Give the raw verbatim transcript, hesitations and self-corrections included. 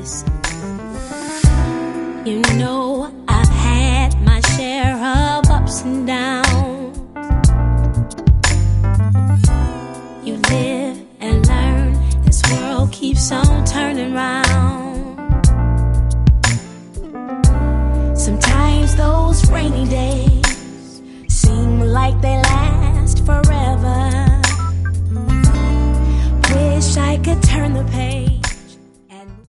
listen. You know I've had my share of ups and downs. You live and learn, this world keeps on turning round. Sometimes those rainy days seem like they last forever. Wish I could turn the page